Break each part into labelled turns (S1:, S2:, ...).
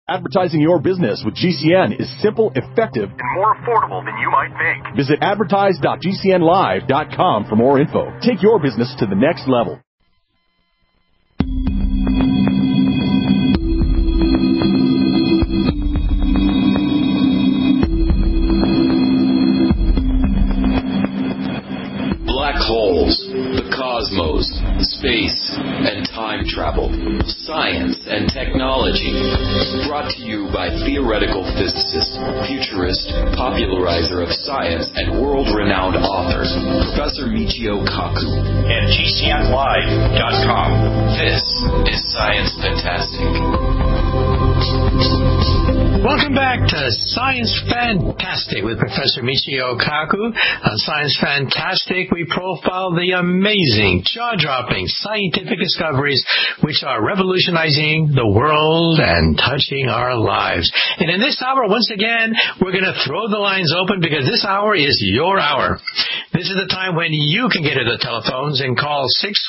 S1: Advertising your business with GCN is simple, effective, and more affordable than you might think. Visit advertise.gcnlive.com for more info. Take your business to the next level.
S2: Black holes, the cosmos, space, and time travel, science and technology. Brought to you by theoretical physicist, futurist, popularizer of science, and world-renowned author, Professor Michio Kaku.
S3: And GCNlive.com.
S2: This is Science Fantastic.
S4: Welcome back to Science Fantastic with Professor Michio Kaku. On Science Fantastic, we profile the amazing, jaw-dropping scientific discoveries which are revolutionizing the world and touching our lives. And in this hour, once again, we're going to throw the lines open because this hour is your hour. This is the time when you can get to the telephones and call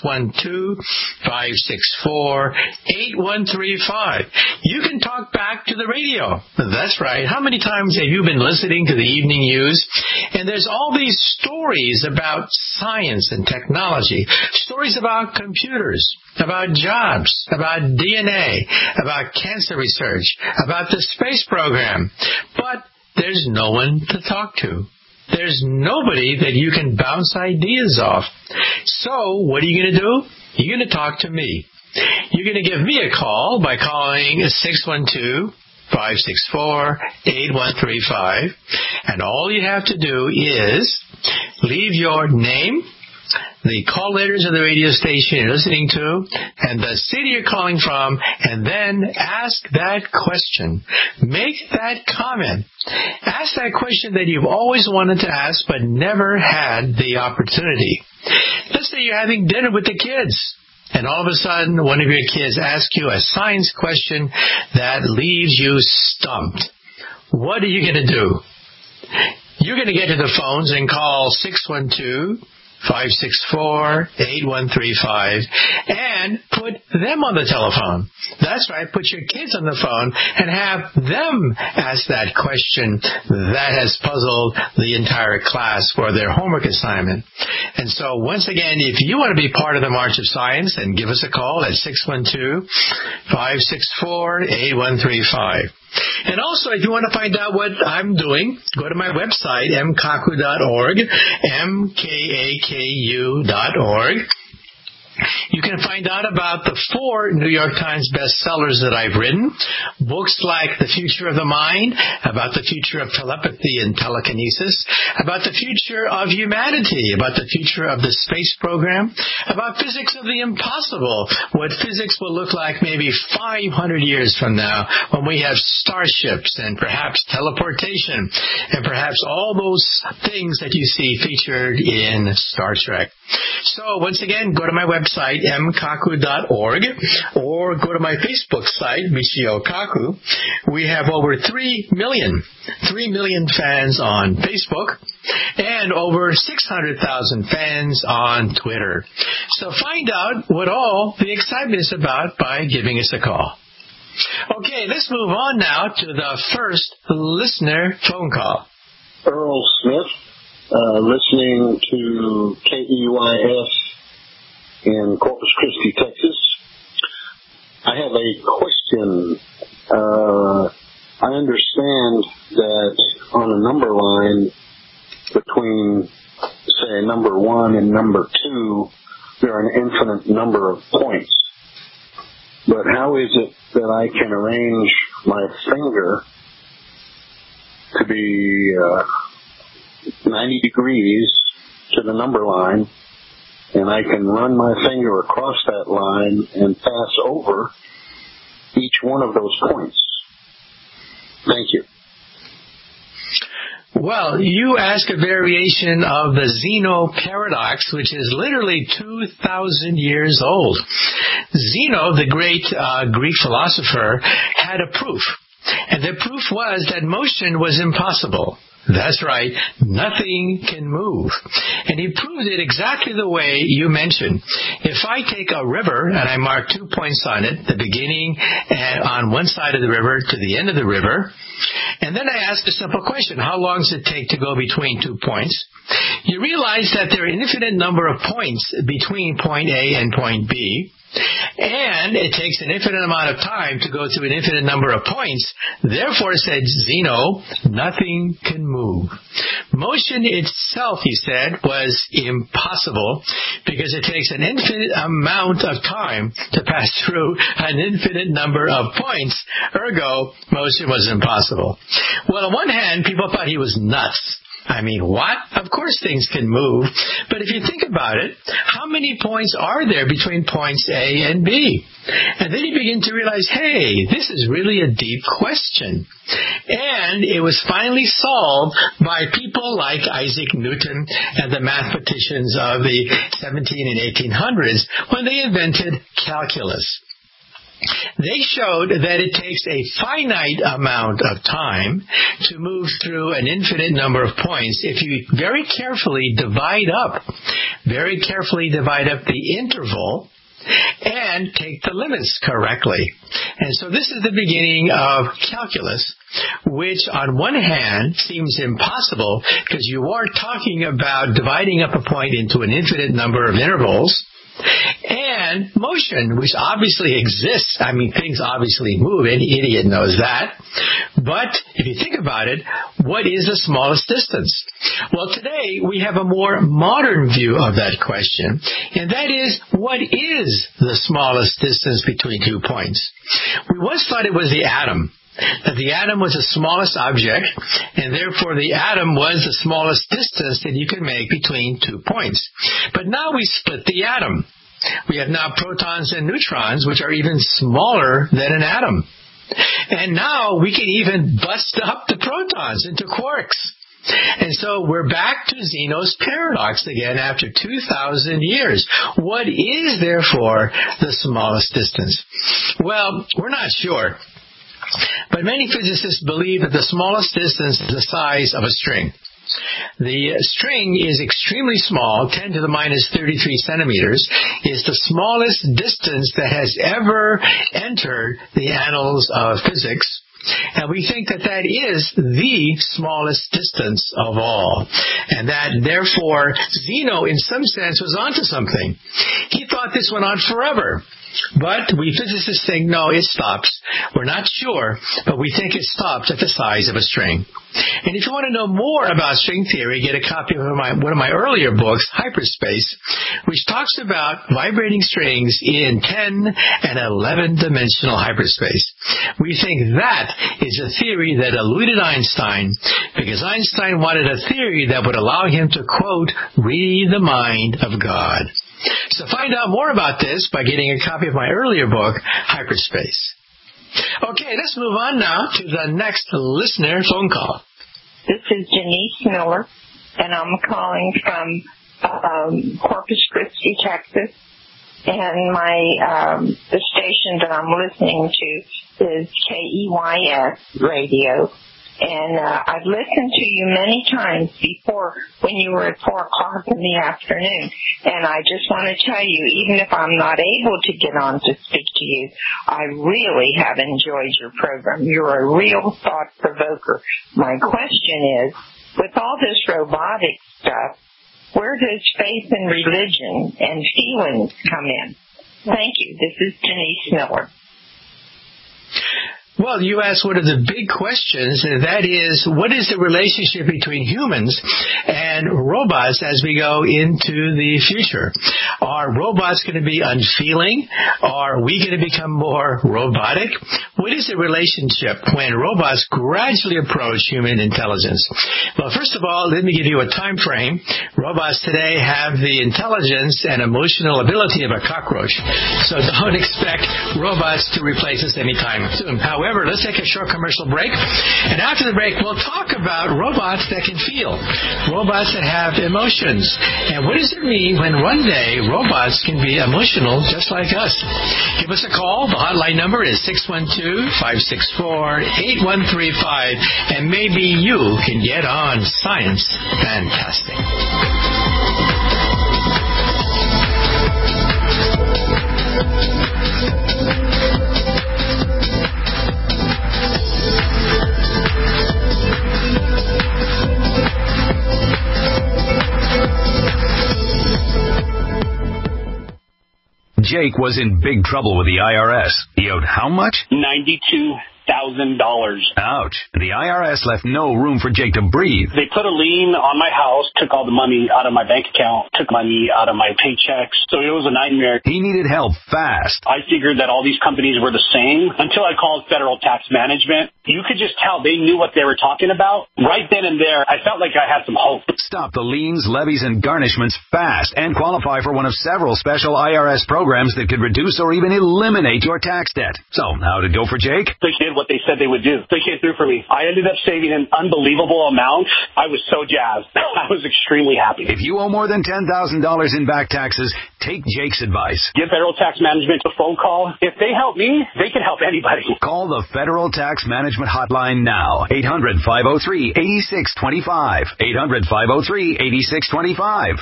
S4: 612-564-8135. You can talk back to the radio. That's right. How many times have you been listening to the evening news? And there's all these stories about science and technology, stories about computers, about jobs, about DNA, about cancer research, about the space program. But there's no one to talk to. There's nobody that you can bounce ideas off. So what are you going to do? You're going to talk to me. You're going to give me a call by calling 612-564-8135. And all you have to do is leave your name, the call letters of the radio station you're listening to, and the city you're calling from, and then ask that question. Make that comment. Ask that question that you've always wanted to ask but never had the opportunity. Let's say you're having dinner with the kids, and all of a sudden one of your kids asks you a science question that leaves you stumped. What are you going to do? You're going to get to the phones and call 612-564-8135 and put them on the telephone. That's right, put your kids on the phone and have them ask that question that has puzzled the entire class for their homework assignment. And so once again, if you want to be part of the March of Science, then give us a call at 612-564-8135. And also, if you want to find out what I'm doing, go to my website, mkaku.org, mkaku.org. You can find out about the 4 New York Times bestsellers that I've written. Books like The Future of the Mind, about the future of telepathy and telekinesis, about the future of humanity, about the future of the space program, about physics of the impossible, what physics will look like maybe 500 years from now when we have starships and perhaps teleportation and perhaps all those things that you see featured in Star Trek. So once again, go to my website, mkaku.org, or go to my Facebook site, Michio Kaku. We have over 3 million fans on Facebook and over 600,000 fans on Twitter. So find out what all the excitement is about by giving us a call. Okay, let's move on now to the first listener phone call.
S5: Earl Smith. Listening to KEYS in Corpus Christi, Texas. I have a question. I understand that on a number line between, say, number 1 and number 2, there are an infinite number of points. But how is it that I can arrange my finger to be 90 degrees to the number line, and I can run my finger across that line and pass over each one of those points? Thank you.
S4: Well, you ask a variation of the Zeno paradox, which is literally 2,000 years old. Zeno, the great Greek philosopher, had a proof. And the proof was that motion was impossible. That's right. Nothing can move. And he proved it exactly the way you mentioned. If I take a river and I mark 2 points on it, the beginning and on one side of the river to the end of the river, and then I ask a simple question, how long does it take to go between 2 points? You realize that there are an infinite number of points between point A and point B, and it takes an infinite amount of time to go through an infinite number of points. Therefore, said Zeno, nothing can move. Motion itself, he said, was impossible because it takes an infinite amount of time to pass through an infinite number of points. Ergo, motion was impossible. Well, on one hand, people thought he was nuts. I mean, what? Of course things can move. But if you think about it, how many points are there between points A and B? And then you begin to realize, hey, this is really a deep question. And it was finally solved by people like Isaac Newton and the mathematicians of the 17 and 1800s when they invented calculus. They showed that it takes a finite amount of time to move through an infinite number of points if you very carefully divide up the interval and take the limits correctly. And so this is the beginning of calculus, which on one hand seems impossible because you are talking about dividing up a point into an infinite number of intervals. And motion, which obviously exists. I mean, things obviously move. Any idiot knows that. But if you think about it, what is the smallest distance? Well, today we have a more modern view of that question, and that is, what is the smallest distance between 2 points? We once thought it was the atom. That the atom was the smallest object, and therefore the atom was the smallest distance that you can make between 2 points. But now we split the atom. We have now protons and neutrons, which are even smaller than an atom. And now we can even bust up the protons into quarks. And so we're back to Zeno's paradox again after 2,000 years. What is, therefore, the smallest distance? Well, we're not sure. But many physicists believe that the smallest distance is the size of a string. The string is extremely small, 10 to the minus 33 centimeters, is the smallest distance that has ever entered the annals of physics. And we think that that is the smallest distance of all. And that, therefore, Zeno, in some sense, was onto something. He thought this went on forever. But we physicists think, no, it stops. We're not sure, but we think it stops at the size of a string. And if you want to know more about string theory, get a copy of one of my earlier books, Hyperspace, which talks about vibrating strings in 10 and 11-dimensional hyperspace. We think that is a theory that eluded Einstein, because Einstein wanted a theory that would allow him to, quote, read the mind of God. So find out more about this by getting a copy of my earlier book, Hyperspace. Okay, let's move on now to the next listener phone call.
S6: This is Janice Miller, and I'm calling from Corpus Christi, Texas. And the station that I'm listening to is KEYS Radio. And I've listened to you many times before when you were at 4 o'clock in the afternoon. And I just want to tell you, even if I'm not able to get on to speak to you, I really have enjoyed your program. You're a real thought provoker. My question is, with all this robotic stuff, where does faith and religion and feelings come in? Thank you. This is Denise Miller.
S4: Well, you asked one of the big questions, and that is, what is the relationship between humans and robots as we go into the future? Are robots going to be unfeeling? Are we going to become more robotic? What is the relationship when robots gradually approach human intelligence? Well, first of all, let me give you a time frame. Robots today have the intelligence and emotional ability of a cockroach, so don't expect robots to replace us anytime soon. However, However, let's take a short commercial break. And after the break, we'll talk about robots that can feel, robots that have emotions. And what does it mean when one day robots can be emotional just like us? Give us a call. The hotline number is 612-564-8135. And maybe you can get on Science Fantastic.
S7: Jake was in big trouble with the IRS. He owed how much?
S8: $92,000.
S7: Ouch. The IRS left no room for Jake to breathe.
S8: They put a lien on my house, took all the money out of my bank account, took money out of my paychecks. So it was a nightmare.
S7: He needed help fast.
S8: I figured that all these companies were the same until I called Federal Tax Management. You could just tell they knew what they were talking about. Right then and there, I felt like I had some hope.
S7: Stop the liens, levies, and garnishments fast and qualify for one of several special IRS programs that could reduce or even eliminate your tax debt. So, how'd it go for Jake?
S8: They did what they said they would do. They came through for me. I ended up saving an unbelievable amount. I was so jazzed. I was extremely happy.
S7: If you owe more than $10,000 in back taxes, take Jake's advice.
S8: Give Federal Tax Management a phone call. If they help me, they can help anybody.
S7: Call the Federal Tax Management Hotline now. 800-503-8625. 800-503-8625.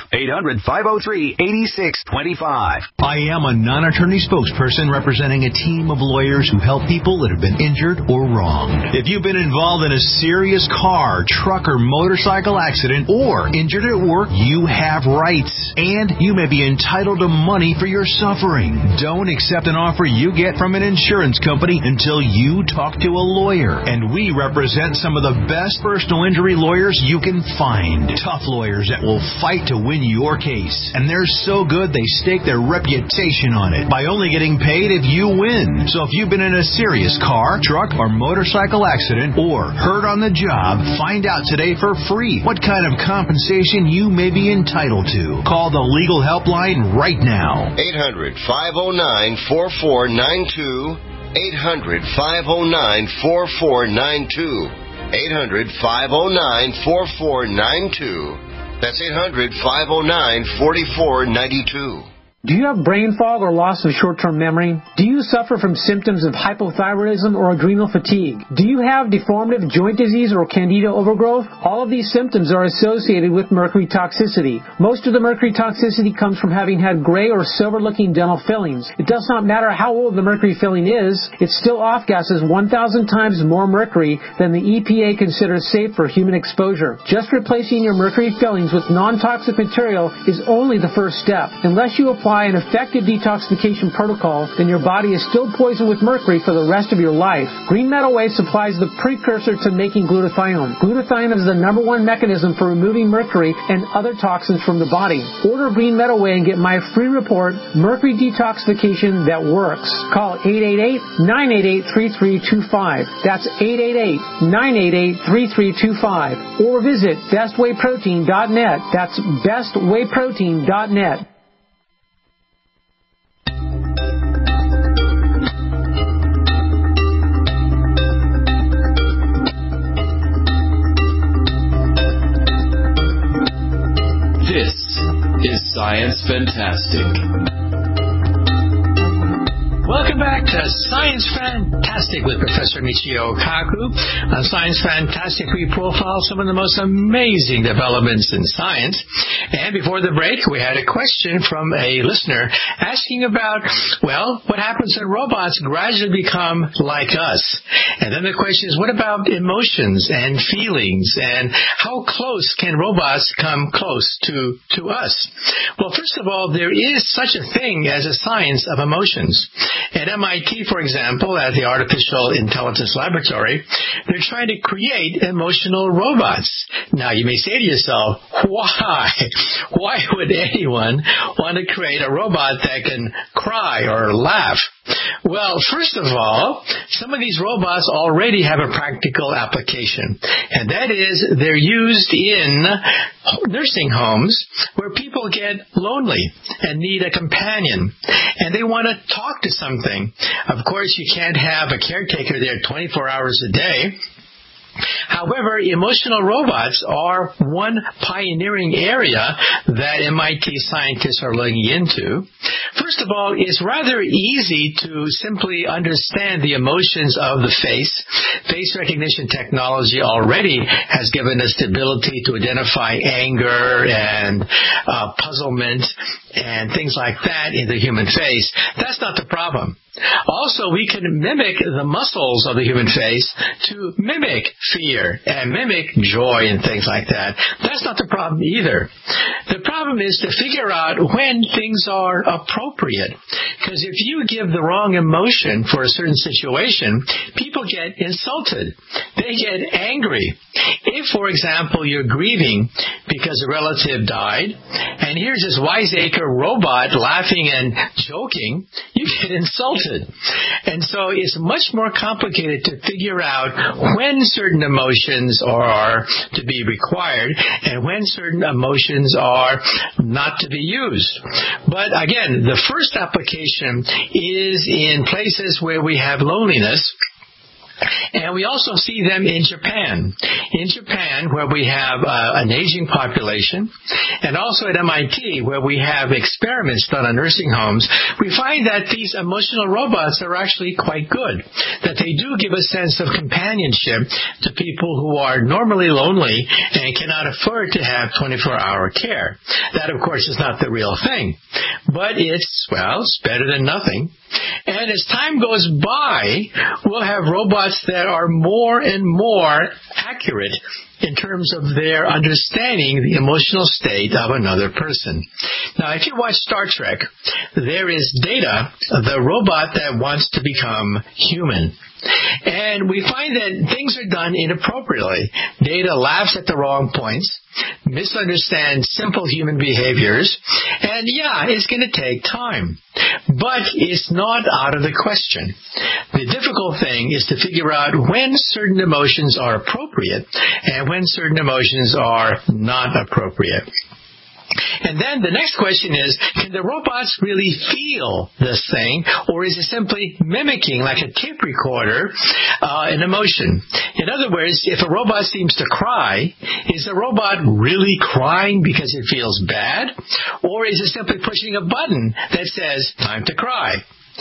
S7: 800-503-8625.
S9: I am a non-attorney spokesperson representing a team of lawyers who help people that have been injured or wronged. If you've been involved in a serious car, truck, or motorcycle accident or injured at work, you have rights, and you may be entitled to money for your suffering. Don't accept an offer you get from an insurance company until you talk to a lawyer. And we represent some of the best personal injury lawyers you can find. Tough lawyers that will fight to win your case. And they're so good they stake their reputation on it by only getting paid if you win. So if you've been in a serious car, truck, or motorcycle accident or hurt on the job, find out today for free what kind of compensation you may be entitled to. Call the legal helpline right now.
S10: 800-509-4492. 800-509-4492. 800-509-4492. That's 800-509-4492.
S11: Do you have brain fog or loss of short-term memory? Do you suffer from symptoms of hypothyroidism or adrenal fatigue? Do you have deformative joint disease or candida overgrowth? All of these symptoms are associated with mercury toxicity. Most of the mercury toxicity comes from having had gray or silver-looking dental fillings. It does not matter how old the mercury filling is, it still off-gases 1,000 times more mercury than the EPA considers safe for human exposure. Just replacing your mercury fillings with non-toxic material is only the first step. Unless you apply an effective detoxification protocol, then your body is still poisoned with mercury for the rest of your life. Green Meadow Way supplies the precursor to making glutathione. Glutathione is the #1 mechanism for removing mercury and other toxins from the body. Order Green Meadow Way and get my free report, Mercury Detoxification That Works. Call 888-988-3325. That's 888-988-3325. Or visit bestwayprotein.net. That's bestwayprotein.net.
S2: This is Science Fantastic.
S4: Welcome back to Science Fantastic with Professor Michio Kaku. On Science Fantastic, we profile some of the most amazing developments in science. And before the break, we had a question from a listener asking about, well, what happens when robots gradually become like us? And then the question is, what about emotions and feelings? And how close can robots come close to us? Well, first of all, there is such a thing as a science of emotions. At MIT, for example, at the Artificial Intelligence Laboratory, they're trying to create emotional robots. Now, you may say to yourself, why? Why would anyone want to create a robot that can cry or laugh? Well, first of all, some of these robots already have a practical application, and that is they're used in nursing homes where people people get lonely and need a companion, and they want to talk to something. Of course, you can't have a caretaker there 24 hours a day. However, emotional robots are one pioneering area that MIT scientists are looking into. First of all, it's rather easy to simply understand the emotions of the face. Face recognition technology already has given us the ability to identify anger and puzzlement and things like that in the human face. That's not the problem. Also, we can mimic the muscles of the human face to mimic fear and mimic joy and things like that. That's not the problem either. The problem is to figure out when things are appropriate. Because if you give the wrong emotion for a certain situation, people get insulted. They get angry. If, for example, you're grieving because a relative died, and here's this wiseacre robot laughing and joking, you get insulted. And so it's much more complicated to figure out when certain emotions are to be required and when certain emotions are not to be used. But again, the first application is in places where we have loneliness. And we also see them in Japan. In Japan, where we have an aging population, and also at MIT, where we have experiments done on nursing homes, we find that these emotional robots are actually quite good, that they do give a sense of companionship to people who are normally lonely and cannot afford to have 24-hour care. That, of course, is not the real thing. But it's better than nothing. And as time goes by, we'll have robots that are more and more accurate in terms of their understanding the emotional state of another person. Now, if you watch Star Trek, there is Data, the robot that wants to become human. And we find that things are done inappropriately. Data laughs at the wrong points, misunderstands simple human behaviors, and it's going to take time. But it's not out of the question. The difficult thing is to figure out when certain emotions are appropriate and when certain emotions are not appropriate. And then the next question is, can the robots really feel this thing, or is it simply mimicking, like a tape recorder, an emotion? In other words, if a robot seems to cry, is the robot really crying because it feels bad, or is it simply pushing a button that says, time to cry?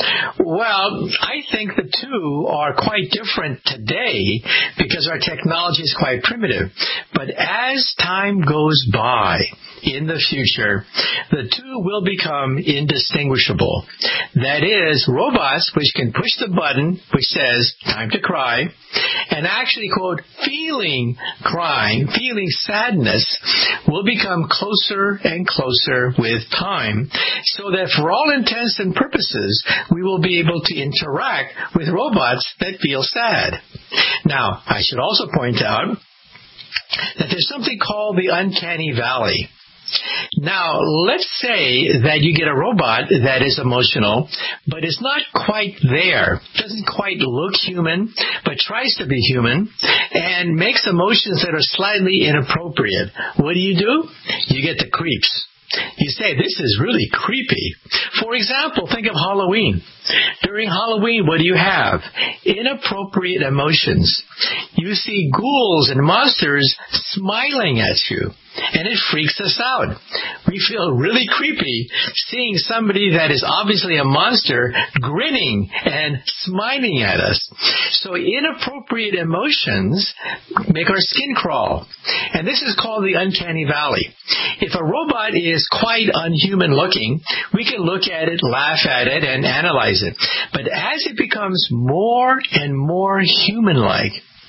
S4: Well, I think the two are quite different today because our technology is quite primitive. But as time goes by in the future, the two will become indistinguishable. That is, robots which can push the button which says, time to cry, and actually, quote, feeling crying, feeling sadness, will become closer and closer with time, so that for all intents and purposes, we will be able to interact with robots that feel sad. Now, I should also point out that there's something called the uncanny valley. Now, let's say that you get a robot that is emotional, but is not quite there, doesn't quite look human, but tries to be human, and makes emotions that are slightly inappropriate. What do? You get the creeps. You say, this is really creepy. For example, think of Halloween. During Halloween, what do you have? Inappropriate emotions. You see ghouls and monsters smiling at you, and it freaks us out. We feel really creepy seeing somebody that is obviously a monster grinning and smiling at us. So inappropriate emotions make our skin crawl. And this is called the uncanny valley. If a robot is quite unhuman looking, we can look at it, laugh at it, and analyze it. But as it becomes more and more human-like,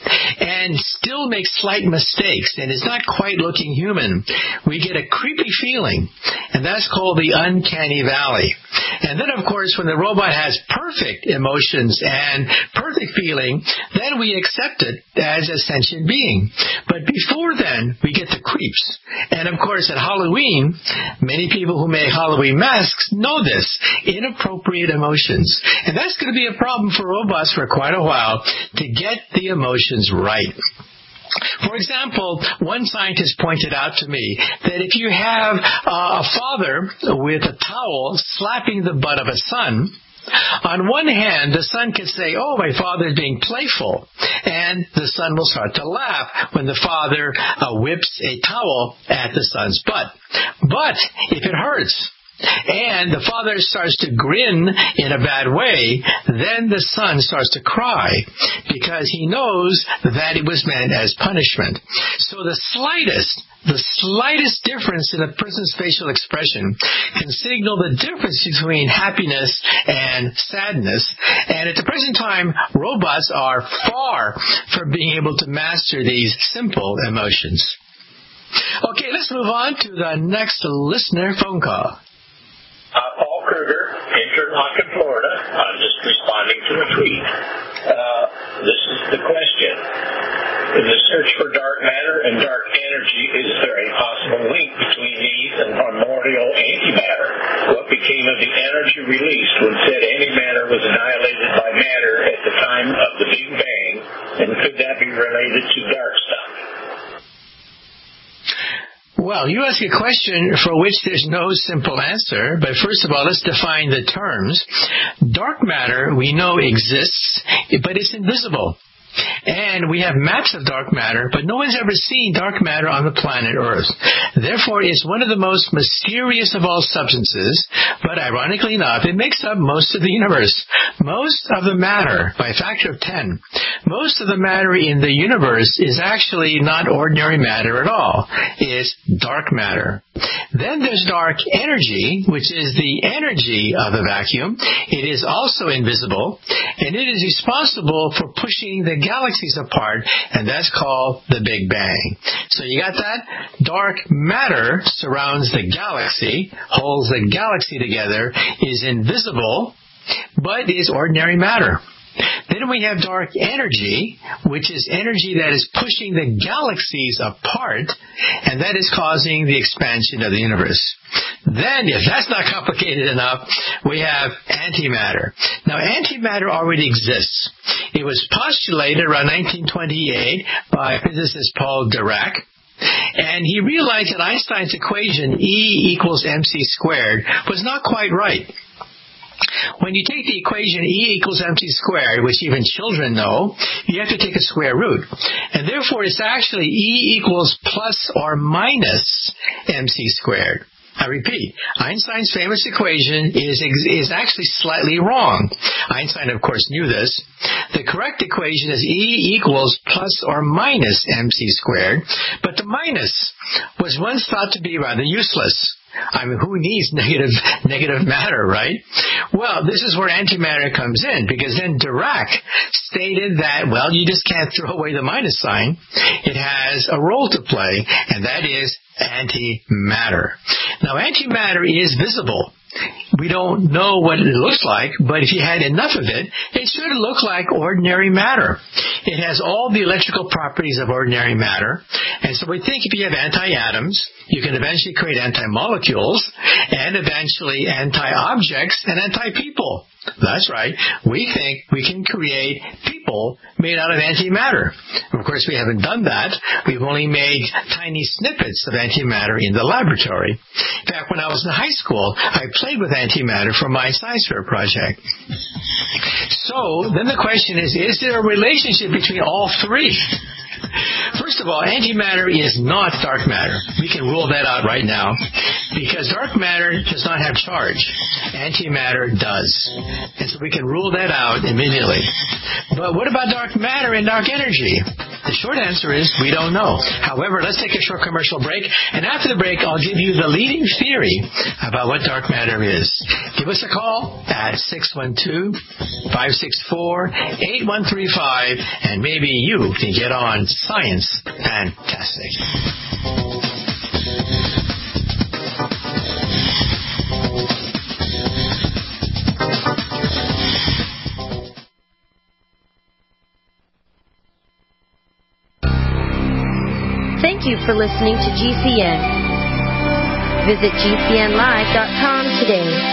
S4: and still makes slight mistakes and is not quite looking human, we get a creepy feeling, and that's called the uncanny valley. And then, of course, when the robot has perfect emotions and perfect feeling, then we accept it as a sentient being. But before then, we get the creeps. And, of course, at Halloween, many people who make Halloween masks know this, inappropriate emotions. And that's going to be a problem for robots for quite a while to get the emotions right. For example, one scientist pointed out to me that if you have a father with a towel slapping the butt of a son, on one hand, the son can say, "Oh, my father is being playful," and the son will start to laugh when the father whips a towel at the son's butt. But if it hurts, and the father starts to grin in a bad way, then the son starts to cry because he knows that it was meant as punishment. So the slightest difference in a person's facial expression can signal the difference between happiness and sadness. And at the present time, robots are far from being able to master these simple emotions. Okay, let's move on to the next listener phone call.
S12: Paul Kruger, Interlochen, Florida. I'm just responding to a tweet. This is the question. In the search for dark matter and dark energy, is there a possible link between these and primordial antimatter? What became of the energy released when said antimatter was annihilated by matter at the time of the Big Bang? And could that be related to dark stuff?
S4: Well, you ask a question for which there's no simple answer, but first of all, let's define the terms. Dark matter, we know exists, but it's invisible. And we have maps of dark matter, but no one's ever seen dark matter on the planet Earth. Therefore, it's one of the most mysterious of all substances, but ironically enough, it makes up most of the universe. Most of the matter, by a factor of 10, most of the matter in the universe is actually not ordinary matter at all. It's dark matter. Then there's dark energy, which is the energy of the vacuum. It is also invisible, and it is responsible for pushing the galaxies apart, and that's called the Big Bang. So you got that? Dark matter surrounds the galaxy, holds the galaxy together, is invisible, but is ordinary matter. Then we have dark energy, which is energy that is pushing the galaxies apart, and that is causing the expansion of the universe. Then, if that's not complicated enough, we have antimatter. Now, antimatter already exists. It was postulated around 1928 by physicist Paul Dirac, and he realized that Einstein's equation E equals mc squared was not quite right. When you take the equation E equals mc squared, which even children know, you have to take a square root. And therefore, it's actually E equals plus or minus mc squared. I repeat, Einstein's famous equation is actually slightly wrong. Einstein, of course, knew this. The correct equation is E equals plus or minus mc squared, but the minus was once thought to be rather useless. I mean, who needs negative matter, right? Well, this is where antimatter comes in, because then Dirac stated that, well, you just can't throw away the minus sign. It has a role to play, and that is antimatter. Now, antimatter is visible. We don't know what it looks like, but if you had enough of it, it should look like ordinary matter. It has all the electrical properties of ordinary matter. And so we think if you have anti-atoms, you can eventually create anti-molecules, and eventually anti-objects and anti-people. That's right. We think we can create people made out of antimatter. Of course, we haven't done that. We've only made tiny snippets of antimatter in the laboratory. In fact, when I was in high school, I played with antimatter for my science fair project. So then the question is there a relationship between all three? First of all, antimatter is not dark matter. We can rule that out right now, because dark matter does not have charge. Antimatter does. And so we can rule that out immediately. But what about dark matter and dark energy? The short answer is we don't know. However, let's take a short commercial break, and after the break, I'll give you the leading theory about what dark matter is. Give us a call at 612-564-8135, and maybe you can get on Science Fantastic.
S13: Thank you for listening to GCN. Visit GCNlive.com today.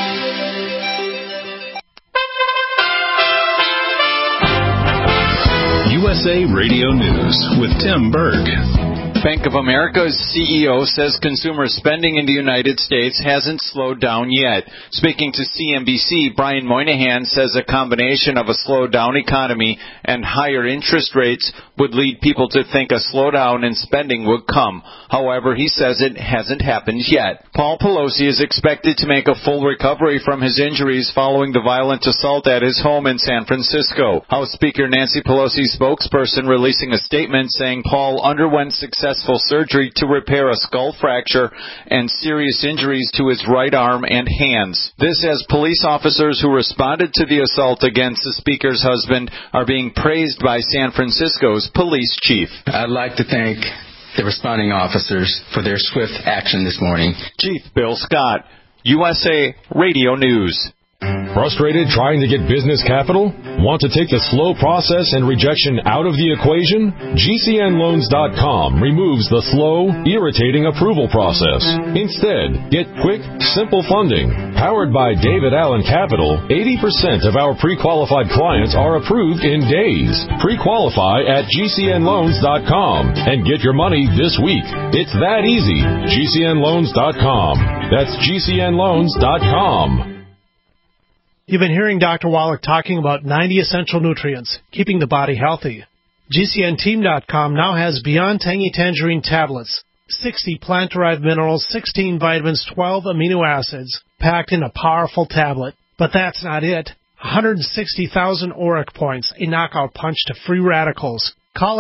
S14: USA Radio News with Tim Berg.
S15: Bank of America's CEO says consumer spending in the United States hasn't slowed down yet. Speaking to CNBC, Brian Moynihan says a combination of a slowed down economy and higher interest rates would lead people to think a slowdown in spending would come. However, he says it hasn't happened yet. Paul Pelosi is expected to make a full recovery from his injuries following the violent assault at his home in San Francisco. House Speaker Nancy Pelosi's spokesperson releasing a statement saying Paul underwent successful surgery to repair a skull fracture and serious injuries to his right arm and hands. This as police officers who responded to the assault against the Speaker's husband are being praised by San Francisco's police chief.
S16: I'd like to thank the responding officers for their swift action this morning.
S15: Chief Bill Scott, USA Radio News.
S17: Frustrated trying to get business capital? Want to take the slow process and rejection out of the equation? GCNLoans.com removes the slow, irritating approval process. Instead, get quick, simple funding. Powered by David Allen Capital, 80% of our pre-qualified clients are approved in days. Pre-qualify at GCNLoans.com and get your money this week. It's that easy. GCNLoans.com. That's GCNLoans.com.
S18: You've been hearing Dr. Wallach talking about 90 essential nutrients, keeping the body healthy. GCNteam.com now has Beyond Tangy Tangerine tablets, 60 plant-derived minerals, 16 vitamins, 12 amino acids, packed in a powerful tablet. But that's not it. 160,000 auric points, a knockout punch to free radicals. Call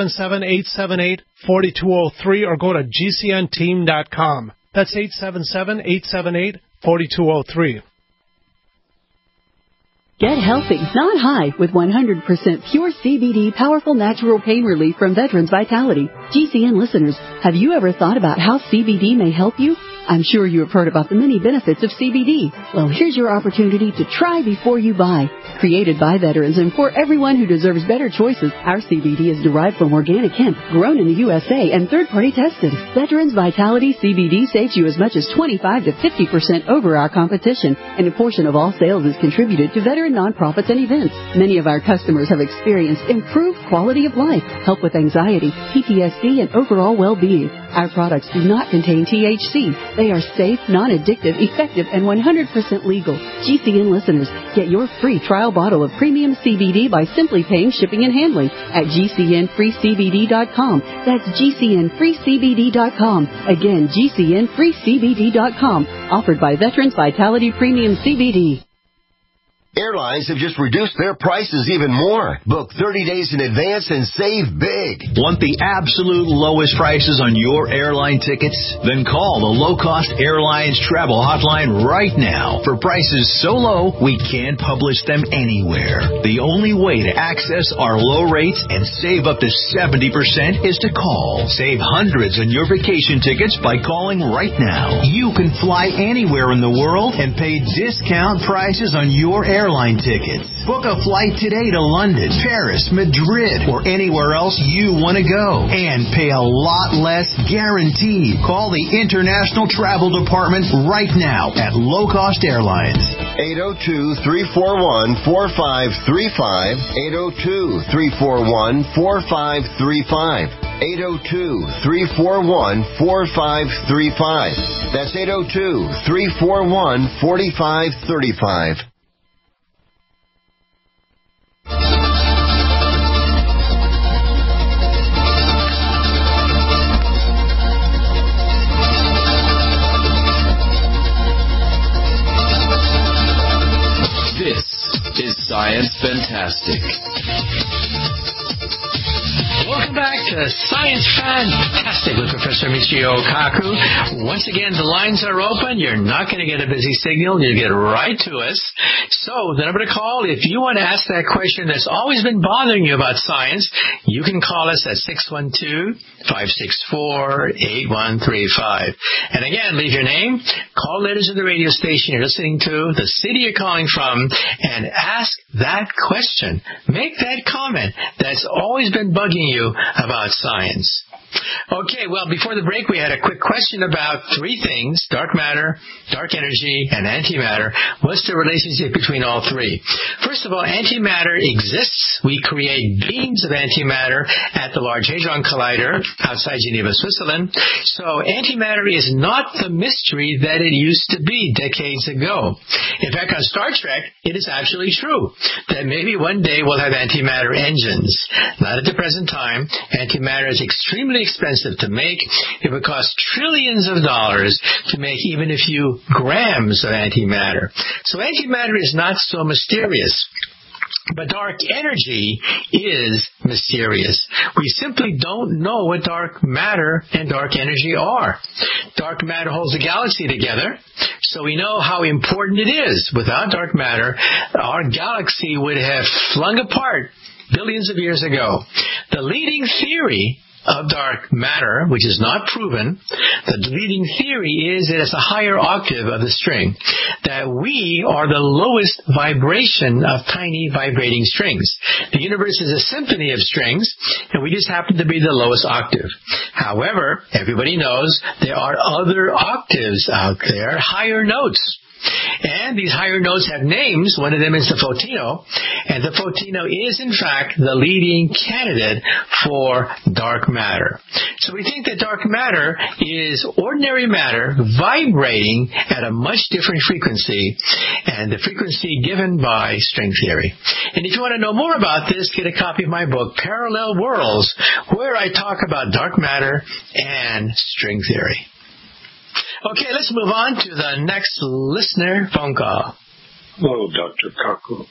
S18: 877-878-4203 or go to GCNteam.com. That's 877-878-4203.
S19: Get healthy, not high, with 100% pure CBD powerful natural pain relief from Veterans Vitality. GCN listeners, have you ever thought about how CBD may help you? I'm sure you have heard about the many benefits of CBD. Well, here's your opportunity to try before you buy. Created by veterans and for everyone who deserves better choices, our CBD is derived from organic hemp, grown in the USA, and third-party tested. Veterans Vitality CBD saves you as much as 25 to 50% over our competition, and a portion of all sales is contributed to veteran nonprofits and events. Many of our customers have experienced improved quality of life, help with anxiety, PTSD, and overall well-being. Our products do not contain THC. They are safe, non-addictive, effective, and 100% legal. GCN listeners, get your free trial bottle of premium CBD by simply paying shipping and handling at GCNFreeCBD.com. That's GCNFreeCBD.com. Again, GCNFreeCBD.com. Offered by Veterans Vitality Premium CBD.
S10: Airlines have just reduced their prices even more. Book 30 days in advance and save big.
S9: Want the absolute lowest prices on your airline tickets? Then call the Low Cost Airlines Travel Hotline right now for prices so low we can't publish them anywhere. The only way to access our low rates and save up to 70% is to call. Save hundreds on your vacation tickets by calling right now. You can fly anywhere in the world and pay discount prices on your airline tickets. Book a flight today to London, Paris, Madrid, or anywhere else you want to go. And pay a lot less guaranteed. Call the International Travel Department right now at Low Cost Airlines.
S10: 802-341-4535. 802-341-4535. 802-341-4535. That's 802-341-4535.
S2: This is Science Fantastic.
S4: Welcome back to Science Fantastic with Professor Michio Kaku. Once again, the lines are open. You're not going to get a busy signal. You'll get right to us. So the number to call, if you want to ask that question that's always been bothering you about science, you can call us at 612-564-8135. And again, leave your name, call letters of the radio station you're listening to, the city you're calling from, and ask that question. Make that comment that's always been bugging you about science. Okay, well, before the break, we had a quick question about three things: dark matter, dark energy, and antimatter. What's the relationship between all three? First of all, antimatter exists. We create beams of antimatter at the Large Hadron Collider outside Geneva, Switzerland. So antimatter is not the mystery that it used to be decades ago. In fact, on Star Trek, it is actually true that maybe one day we'll have antimatter engines. Not at the present time. Antimatter is extremely expensive to make. It would cost trillions of dollars to make even a few grams of antimatter. So antimatter is not so mysterious. But dark energy is mysterious. We simply don't know what dark matter and dark energy are. Dark matter holds the galaxy together, so we know how important it is. Without dark matter, our galaxy would have flung apart billions of years ago. The leading theory of dark matter, which is not proven, the leading theory is that it's a higher octave of the string, that we are the lowest vibration of tiny vibrating strings. The universe is a symphony of strings, and we just happen to be the lowest octave. However, everybody knows there are other octaves out there, higher notes. And these higher notes have names. One of them is the photino. And the photino is, in fact, the leading candidate for dark matter. So we think that dark matter is ordinary matter vibrating at a much different frequency, and the frequency given by string theory. And if you want to know more about this, get a copy of my book, Parallel Worlds, where I talk about dark matter and string theory. Okay, let's move on to the next listener phone call.
S20: Hello, Dr. Kaku.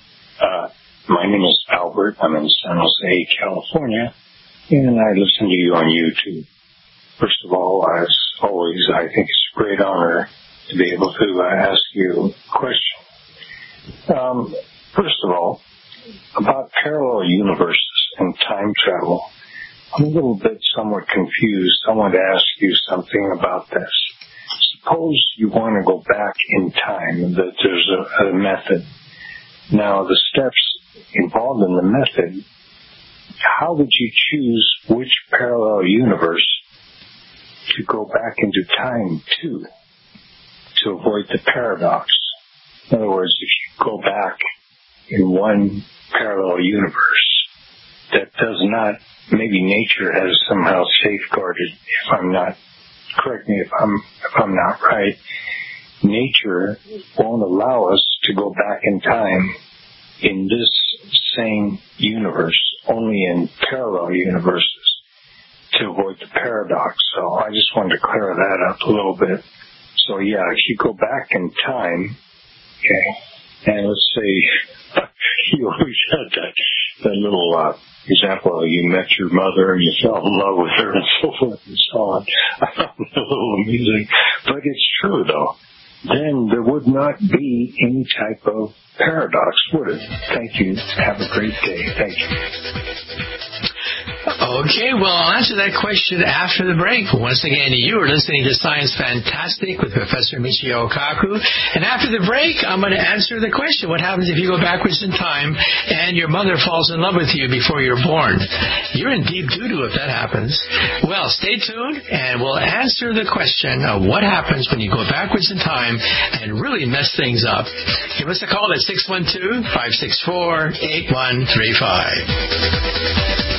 S20: My name is Albert. I'm in San Jose, California, and I listen to you on YouTube. First of all, as always, I think it's a great honor to be able to ask you a question. First of all, about parallel universes and time travel, I'm a little bit somewhat confused. I want to ask you something about this. Suppose you want to go back in time, that there's a method. Now, the steps involved in the method, how would you choose which parallel universe to go back into time to avoid the paradox? In other words, if you go back in one parallel universe that does not, maybe nature has somehow safeguarded, if I'm not, correct me if I'm not right, nature won't allow us to go back in time in this same universe, only in parallel universes, to avoid the paradox. So I just wanted to clear that up a little bit. So yeah, if you go back in time, okay, and let's say you always had that little example, you met your mother and you fell in love with her and so forth and so on. I found it a little amusing, but it's true though. Then there would not be any type of paradox, would it? Thank you. Have a great day. Thank you.
S4: Okay, well, I'll answer that question after the break. Once again, you are listening to Science Fantastic with Professor Michio Kaku. And after the break, I'm going to answer the question, what happens if you go backwards in time and your mother falls in love with you before you're born? You're in deep doo-doo if that happens. Well, stay tuned, and we'll answer the question of what happens when you go backwards in time and really mess things up. Give us a call at 612-564-8135.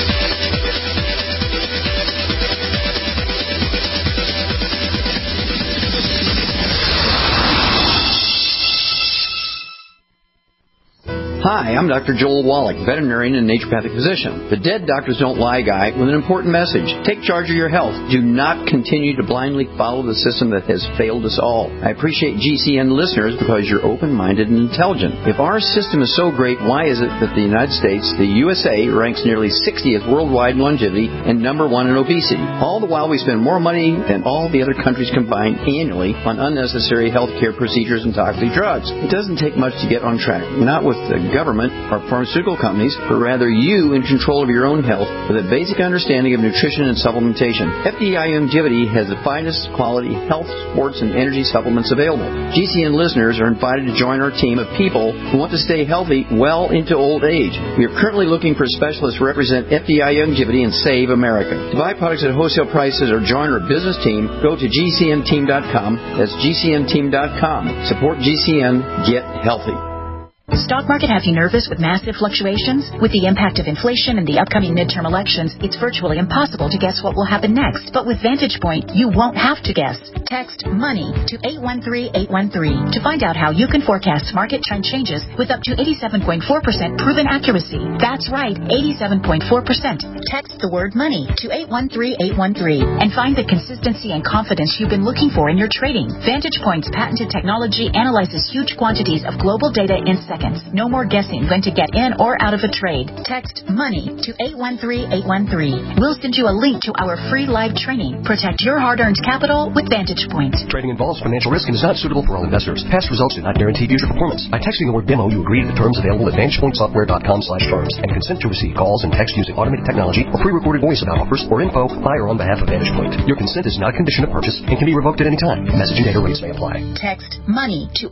S21: Hi, I'm Dr. Joel Wallach, veterinarian and naturopathic physician. The Dead Doctors Don't Lie guy with an important message. Take charge of your health. Do not continue to blindly follow the system that has failed us all. I appreciate GCN listeners because you're open-minded and intelligent. If our system is so great, why is it that the United States, the USA, ranks nearly 60th worldwide in longevity and number 1 in obesity? All the while we spend more money than all the other countries combined annually on unnecessary health care procedures and toxic drugs. It doesn't take much to get on track. Not with the government government or pharmaceutical companies, but rather you in control of your own health with a basic understanding of nutrition and supplementation. FDI Youngevity has the finest quality health, sports, and energy supplements available. GCN listeners are invited to join our team of people who want to stay healthy well into old age. We are currently looking for specialists to represent FDI Youngevity and Save America. To buy products at wholesale prices or join our business team, go to GCNteam.com. That's GCNteam.com. Support GCN. Get healthy.
S1: Stock market have you nervous with massive fluctuations? With the impact of inflation and the upcoming midterm elections, it's virtually impossible to guess what will happen next. But with Vantage Point, you won't have to guess. Text MONEY to 813-813 to find out how you can forecast market trend changes with up to 87.4% proven accuracy. That's right, 87.4%. Text the word MONEY to 813-813 and find the consistency and confidence you've been looking for in your trading. Vantage Point's patented technology analyzes huge quantities of global data in seconds. No more guessing when to get in or out of a trade. Text MONEY to 813-813. We'll send you a link to our free live training. Protect your hard-earned capital with Vantage Point.
S22: Trading involves financial risk and is not suitable for all investors. Past results do not guarantee future performance. By texting the word demo, you agree to the terms available at VantagePointSoftware.com/terms and consent to receive calls and text using automated technology or pre-recorded voice about offers or info by or on behalf of Vantage Point. Your consent is not a condition of purchase and can be revoked at any time. Message and data rates may apply.
S1: Text MONEY to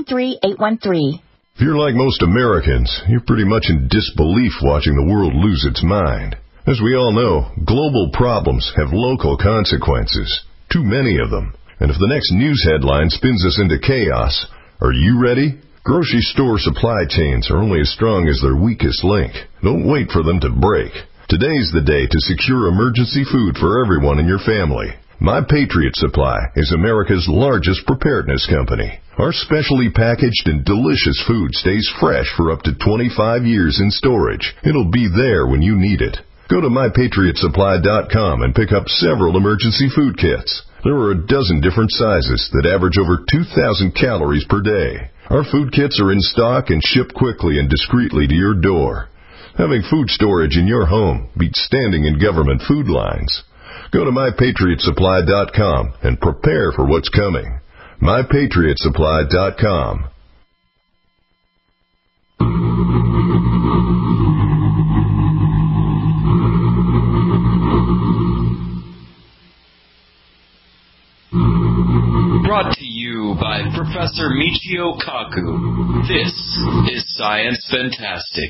S1: 813-813.
S23: If you're like most Americans, you're pretty much in disbelief watching the world lose its mind. As we all know, global problems have local consequences, too many of them. And if the next news headline spins us into chaos, are you ready? Grocery store supply chains are only as strong as their weakest link. Don't wait for them to break. Today's the day to secure emergency food for everyone in your family. My Patriot Supply is America's largest preparedness company. Our specially packaged and delicious food stays fresh for up to 25 years in storage. It'll be there when you need it. Go to MyPatriotSupply.com and pick up several emergency food kits. There are a dozen different sizes that average over 2,000 calories per day. Our food kits are in stock and shipped quickly and discreetly to your door. Having food storage in your home beats standing in government food lines. Go to MyPatriotSupply.com and prepare for what's coming. MyPatriotSupply.com.
S2: Brought to you by Professor Michio Kaku. This is Science Fantastic.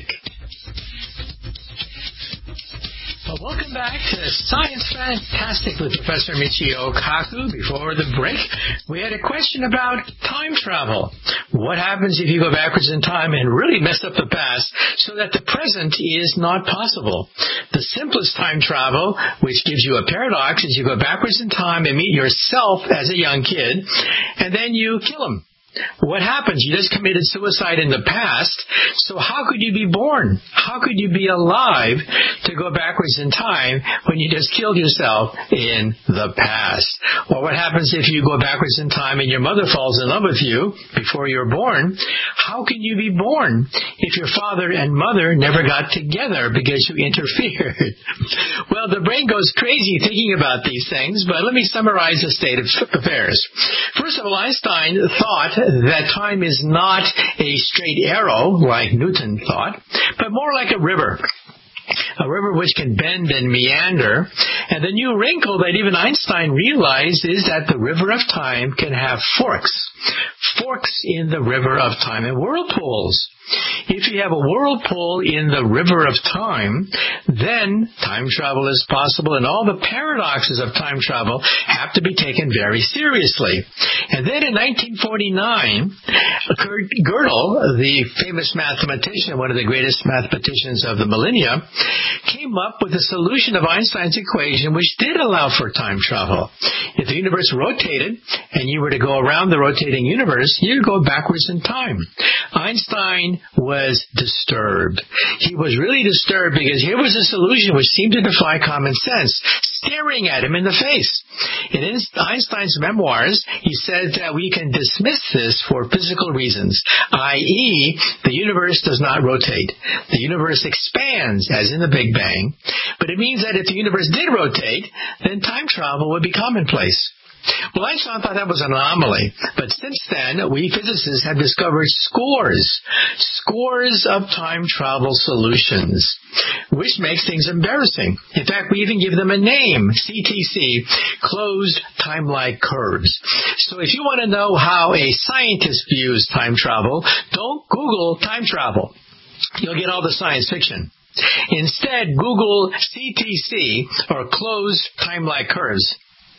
S4: Well, welcome back to Science Fantastic with Professor Michio Kaku. Before the break, we had a question about time travel. What happens if you go backwards in time and really mess up the past so that the present is not possible? The simplest time travel, which gives you a paradox, is you go backwards in time and meet yourself as a young kid, and then you kill him. What happens? You just committed suicide in the past, so how could you be born? How could you be alive to go backwards in time when you just killed yourself in the past? Or what happens if you go backwards in time and your mother falls in love with you before you're born? How can you be born if your father and mother never got together because you interfered? Well, the brain goes crazy thinking about these things, but let me summarize the state of affairs. First of all, Einstein thought that time is not a straight arrow, like Newton thought, but more like a river. A river which can bend and meander. And the new wrinkle that even Einstein realized is that the river of time can have forks. Forks in the river of time and whirlpools. If you have a whirlpool in the river of time, then time travel is possible, and all the paradoxes of time travel have to be taken very seriously. And then in 1949, Kurt Gödel, the famous mathematician, one of the greatest mathematicians of the millennia, came up with a solution of Einstein's equation which did allow for time travel. If the universe rotated and you were to go around the rotating universe, you'd go backwards in time. Einstein was disturbed. He was really disturbed because here was a solution which seemed to defy common sense, staring at him in the face. In Einstein's memoirs, he said that we can dismiss this for physical reasons, i.e., the universe does not rotate. The universe expands, as in the Big Bang, but it means that if the universe did rotate, then time travel would be commonplace. Well, I thought that was an anomaly. But since then, we physicists have discovered scores of time travel solutions, which makes things embarrassing. In fact, we even give them a name, CTC, closed time-like curves. So if you want to know how a scientist views time travel, don't Google time travel. You'll get all the science fiction. Instead, Google CTC, or closed time-like curves,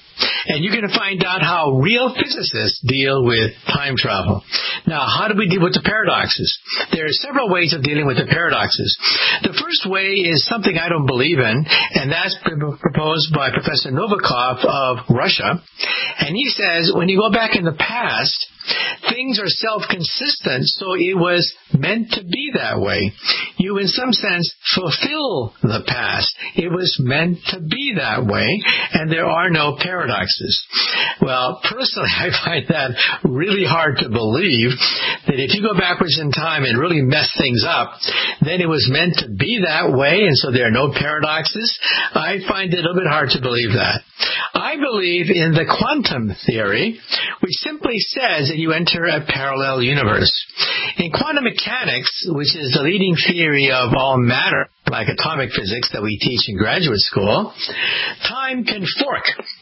S4: and you're going to find out how real physicists deal with time travel. Now, how do we deal with the paradoxes? There are several ways of dealing with the paradoxes. The first way is something I don't believe in, and that's proposed by Professor Novikov of Russia. And he says, when you go back in the past, things are self-consistent, so it was meant to be that way. You, in some sense, fulfill the past. It was meant to be that way, and there are no paradoxes. Well, personally, I find that really hard to believe, that if you go backwards in time and really mess things up, then it was meant to be that way, and so there are no paradoxes. I find it a little bit hard to believe that. I believe in the quantum theory, which simply says that you enter a parallel universe. In quantum mechanics, which is the leading theory of all matter, like atomic physics that we teach in graduate school, time can fork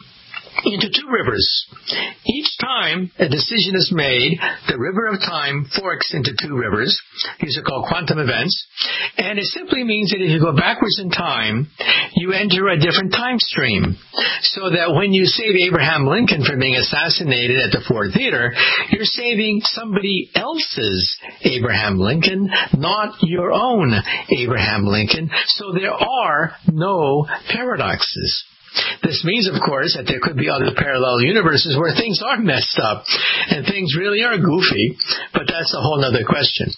S4: into two rivers. Each time a decision is made, the river of time forks into two rivers. These are called quantum events. And it simply means that if you go backwards in time, you enter a different time stream. So that when you save Abraham Lincoln from being assassinated at the Ford Theater, you're saving somebody else's Abraham Lincoln, not your own Abraham Lincoln. So there are no paradoxes. This means, of course, that there could be other parallel universes where things are messed up and things really are goofy, but that's a whole other question.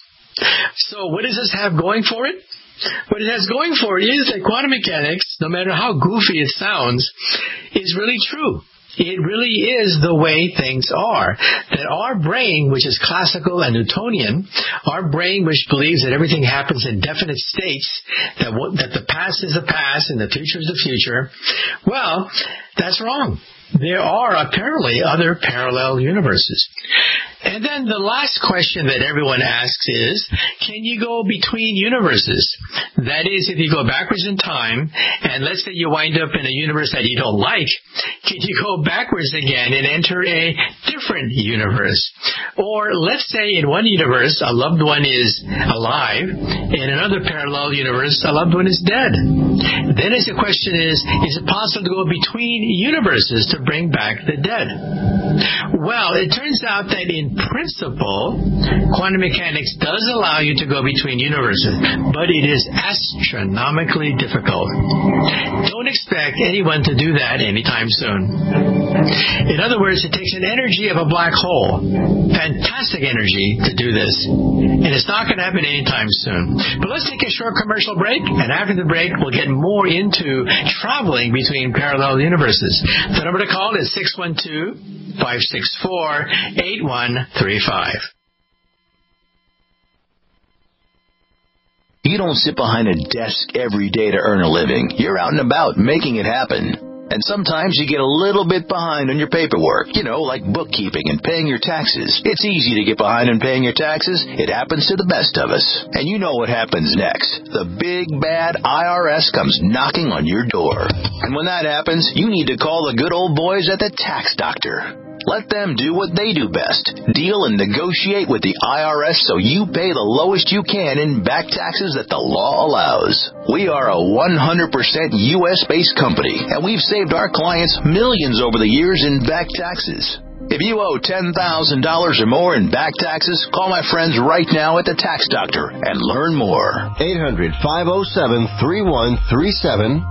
S4: So what does this have going for it? What it has going for it is that quantum mechanics, no matter how goofy it sounds, is really true. It really is the way things are. That our brain, which is classical and Newtonian, our brain which believes that everything happens in definite states, that the past is the past and the future is the future, well, that's wrong. There are apparently other parallel universes. And then the last question that everyone asks is, can you go between universes? That is, if you go backwards in time, and let's say you wind up in a universe that you don't like, can you go backwards again and enter a different universe? Or let's say in one universe, a loved one is alive, in another parallel universe, a loved one is dead. Then the question is it possible to go between universes to bring back the dead? Well, it turns out that in principle, quantum mechanics does allow you to go between universes, but it is astronomically difficult. Don't expect anyone to do that anytime soon. In other words, it takes an energy of a black hole, fantastic energy to do this, and it's not going to happen anytime soon. But let's take a short commercial break, and after the break, we'll get more into traveling between parallel universes. The number to call is 612-564-8135.
S3: You don't sit behind a desk every day to earn a living. You're out and about making it happen. And sometimes you get a little bit behind on your paperwork, like bookkeeping and paying your taxes. It's easy to get behind on paying your taxes. It happens to the best of us. And you know what happens next. The big, bad IRS comes knocking on your door. And when that happens, you need to call the good old boys at the Tax Doctor. Let them do what they do best. Deal and negotiate with the IRS so you pay the lowest you can in back taxes that the law allows. We are a 100% U.S.-based company, and we've saved our clients millions over the years in back taxes. If you owe $10,000 or more in back taxes, call my friends right now at the Tax Doctor and learn more.
S10: 800-507-3137.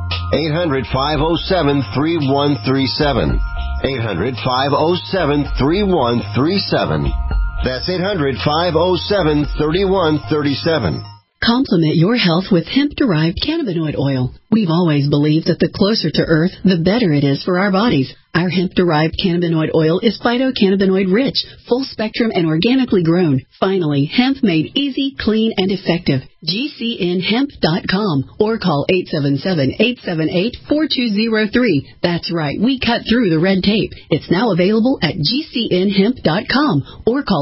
S10: 800-507-3137. 800-507-3137. That's 800-507-3137.
S19: Complement your health with hemp-derived cannabinoid oil. We've always believed that the closer to Earth, the better it is for our bodies. Our hemp-derived cannabinoid oil is phytocannabinoid-rich, full-spectrum, and organically grown. Finally, hemp made easy, clean, and effective. GCNhemp.com or call 877-878-4203. That's right, we cut through the red tape. It's now available at GCNhemp.com or call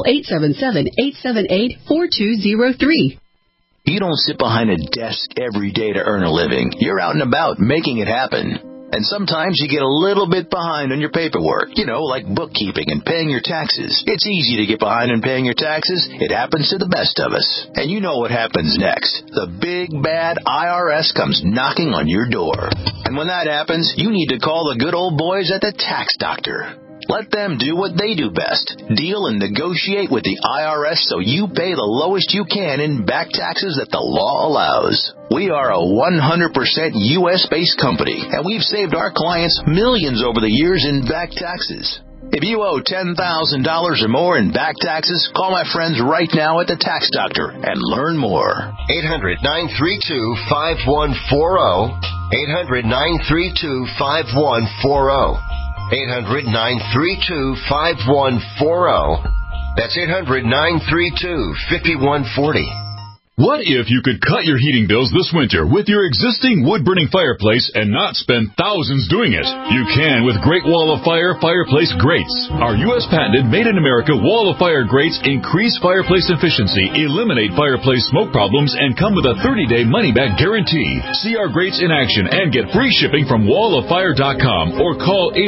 S19: 877-878-4203.
S3: You don't sit behind a desk every day to earn a living. You're out and about making it happen. And sometimes you get a little bit behind on your paperwork, like bookkeeping and paying your taxes. It's easy to get behind on paying your taxes. It happens to the best of us. And you know what happens next. The big, bad IRS comes knocking on your door. And when that happens, you need to call the good old boys at the Tax Doctor. Let them do what they do best. Deal and negotiate with the IRS so you pay the lowest you can in back taxes that the law allows. We are a 100% U.S.-based company, and we've saved our clients millions over the years in back taxes. If you owe $10,000 or more in back taxes, call my friends right now at the Tax Doctor and learn more.
S10: 800-932-5140. 800-932-5140. 800-932-5140. That's 800-932-5140.
S5: What if you could cut your heating bills this winter with your existing wood-burning fireplace and not spend thousands doing it? You can with Great Wall of Fire fireplace grates. Our U.S.-patented made-in-America Wall of Fire grates increase fireplace efficiency, eliminate fireplace smoke problems, and come with a 30-day money-back guarantee. See our grates in action and get free shipping from walloffire.com or call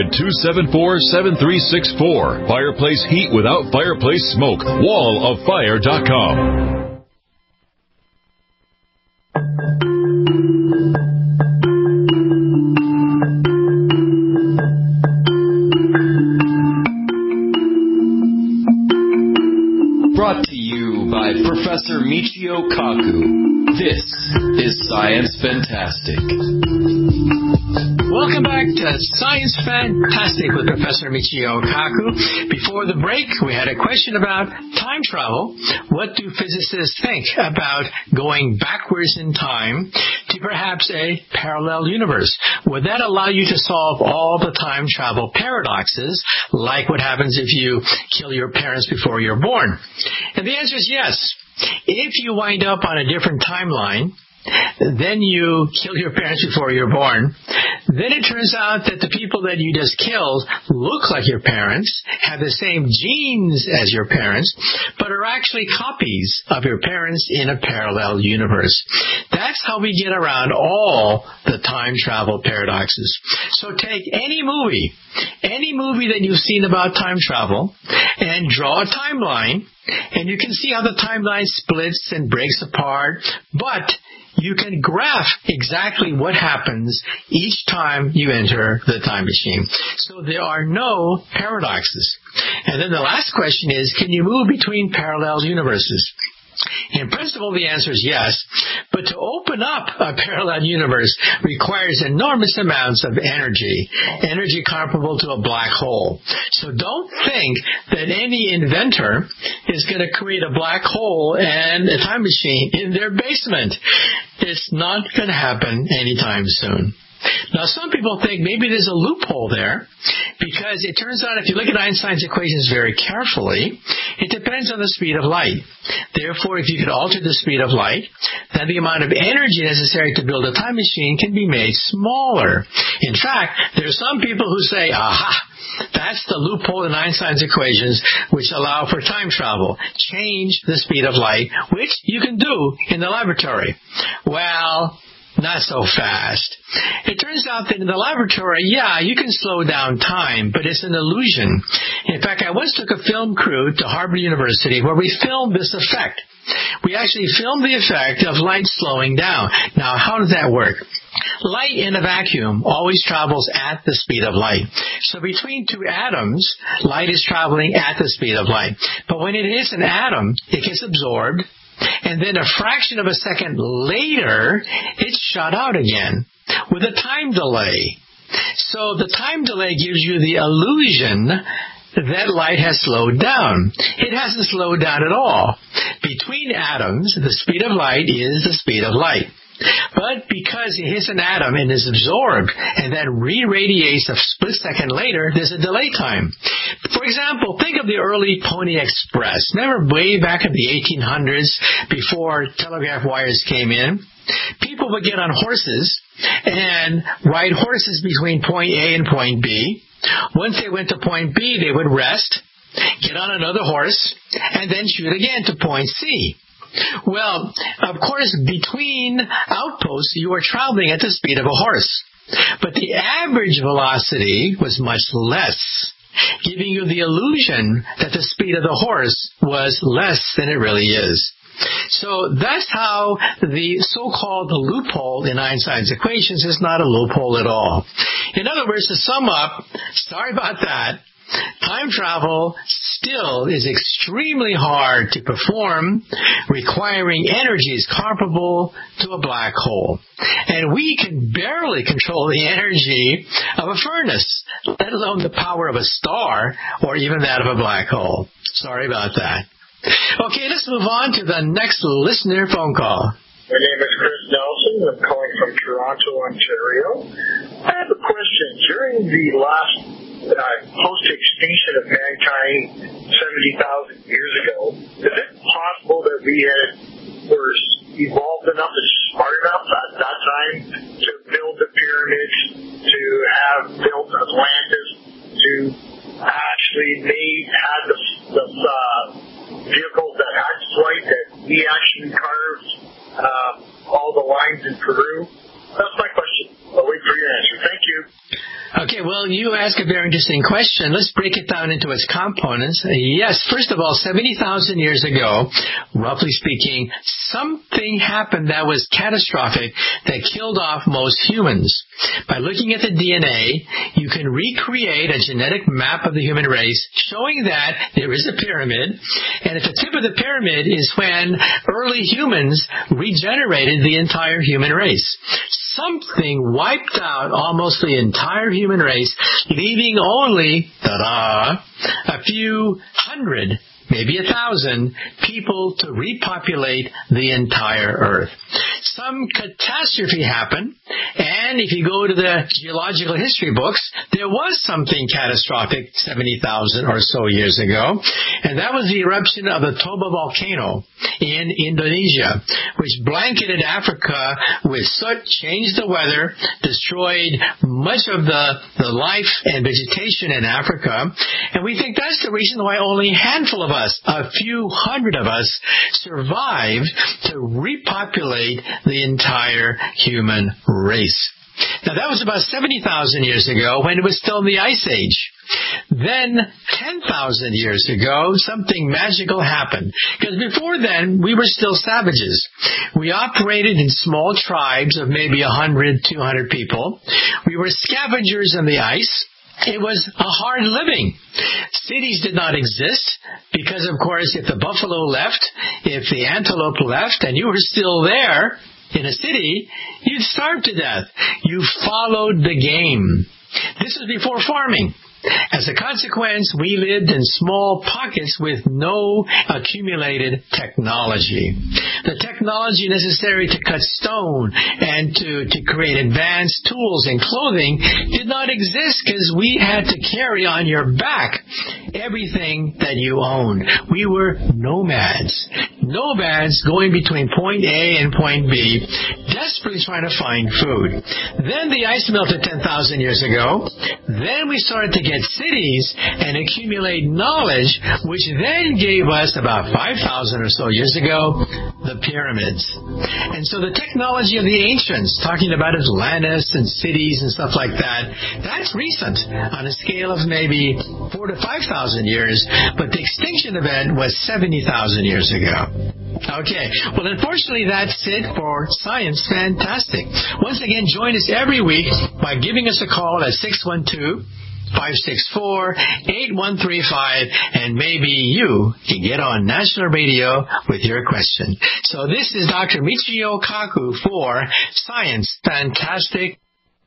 S5: 800-274-7364. Fireplace heat without fireplace smoke. walloffire.com.
S2: Brought to you by Professor Michio Kaku. This is Science Fantastic.
S4: Welcome back to Science Fantastic with Professor Michio Kaku. Before the break, we had a question about time travel. What do physicists think about going backwards in time to perhaps a parallel universe? Would that allow you to solve all the time travel paradoxes, like what happens if you kill your parents before you're born? And the answer is yes. If you wind up on a different timeline, then you kill your parents before you're born, then it turns out that the people that you just killed look like your parents, have the same genes as your parents, but are actually copies of your parents in a parallel universe. That's how we get around all the time travel paradoxes. So take any movie that you've seen about time travel, and draw a timeline, and you can see how the timeline splits and breaks apart, but you can graph exactly what happens each time you enter the time machine. So there are no paradoxes. And then the last question is, can you move between parallel universes? In principle, the answer is yes, but to open up a parallel universe requires enormous amounts of energy comparable to a black hole. So don't think that any inventor is going to create a black hole and a time machine in their basement. It's not going to happen anytime soon. Now, some people think maybe there's a loophole there, because it turns out if you look at Einstein's equations very carefully, it depends on the speed of light. Therefore, if you could alter the speed of light, then the amount of energy necessary to build a time machine can be made smaller. In fact, there are some people who say, aha, that's the loophole in Einstein's equations which allow for time travel. Change the speed of light, which you can do in the laboratory. Well, not so fast. It turns out that in the laboratory, you can slow down time, but it's an illusion. In fact, I once took a film crew to Harvard University where we filmed this effect. We actually filmed the effect of light slowing down. Now, how does that work? Light in a vacuum always travels at the speed of light. So between two atoms, light is traveling at the speed of light. But when it hits an atom, it gets absorbed, and then a fraction of a second later, it's shot out again with a time delay. So the time delay gives you the illusion that light has slowed down. It hasn't slowed down at all. Between atoms, the speed of light is the speed of light. But because it hits an atom and is absorbed and then re-radiates a split second later, there's a delay time. For example, think of the early Pony Express. Remember way back in the 1800s, before telegraph wires came in? People would get on horses and ride horses between point A and point B. Once they went to point B, they would rest, get on another horse, and then shoot again to point C. Well, of course, between outposts, you were traveling at the speed of a horse. But the average velocity was much less, giving you the illusion that the speed of the horse was less than it really is. So that's how the so-called loophole in Einstein's equations is not a loophole at all. In other words, to sum up, sorry about that, time travel still is extremely hard to perform, requiring energies comparable to a black hole. And we can barely control the energy of a furnace, let alone the power of a star or even that of a black hole. Sorry about that. Okay, let's move on to the next listener phone call.
S6: My name is Chris Nelson. I'm calling from Toronto, Ontario. I have a question. During the last post-extinction of mankind 70,000 years ago, is it possible that we were evolved enough and smart enough at that time to build the pyramids, to have built Atlantis, to actually had the vehicles that had flight, that we actually carved all the lines in Peru? That's my question. I'll wait for your answer. Thank you.
S4: Okay, well, you ask a very interesting question. Let's break it down into its components. Yes, first of all, 70,000 years ago, roughly speaking, something happened that was catastrophic that killed off most humans. By looking at the DNA, you can recreate a genetic map of the human race showing that there is a pyramid, and at the tip of the pyramid is when early humans regenerated the entire human race. Something wiped out almost the entire human race, leaving only, a few hundred, maybe 1,000 people to repopulate the entire Earth. Some catastrophe happened, and if you go to the geological history books, there was something catastrophic 70,000 or so years ago, and that was the eruption of the Toba volcano in Indonesia, which blanketed Africa with soot, changed the weather, destroyed much of the life and vegetation in Africa, and we think that's the reason why only a handful of us, a few hundred of us, survived to repopulate the entire human race. Now, that was about 70,000 years ago when it was still in the Ice Age. Then, 10,000 years ago, something magical happened. Because before then, we were still savages. We operated in small tribes of maybe 100, 200 people. We were scavengers in the ice. It was a hard living. Cities did not exist because, of course, if the buffalo left, if the antelope left, and you were still there in a city, you'd starve to death. You followed the game. This was before farming. As a consequence, we lived in small pockets with no accumulated technology. The technology necessary to cut stone and to create advanced tools and clothing did not exist because we had to carry on your back everything that you owned. We were nomads. Nomads going between point A and point B, desperately trying to find food. Then the ice melted 10,000 years ago. Then we started to get cities and accumulate knowledge, which then gave us about 5,000 or so years ago, the pyramids. And so the technology of the ancients, talking about Atlantis and cities and stuff like that, that's recent on a scale of maybe 4,000 to 5,000 years, but the extinction event was 70,000 years ago. Okay, well, unfortunately, that's it for Science Fantastic. Once again, join us every week by giving us a call at 612-564-8135, and maybe you can get on national radio with your question. So this is Dr. Michio Kaku for Science Fantastic.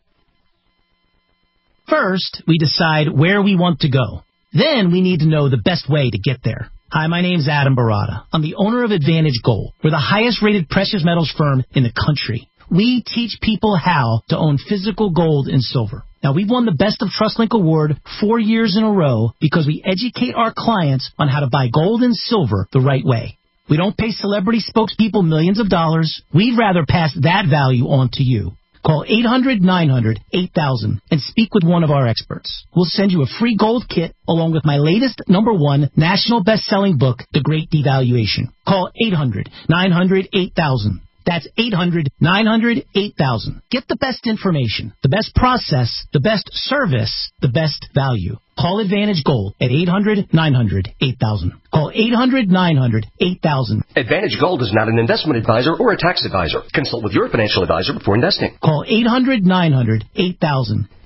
S7: First, we decide where we want to go. Then we need to know the best way to get there. Hi, my name's Adam Barada. I'm the owner of Advantage Gold. We're the highest-rated precious metals firm in the country. we teach people how to own physical gold and silver. Now, we've won the Best of TrustLink Award 4 years in a row because we educate our clients on how to buy gold and silver the right way. We don't pay celebrity spokespeople millions of dollars. We'd rather pass that value on to you. Call 800-900-8000 and speak with one of our experts. We'll send you a free gold kit along with my latest #1 national best-selling book, The Great Devaluation. Call 800-900-8000. That's 800-900-8000. Get the best information, the best process, the best service, the best value. Call Advantage Gold at 800-900-8000. Call 800-900-8000.
S22: Advantage Gold is not an investment advisor or a tax advisor. Consult with your financial advisor before investing.
S7: Call 800-900-8000.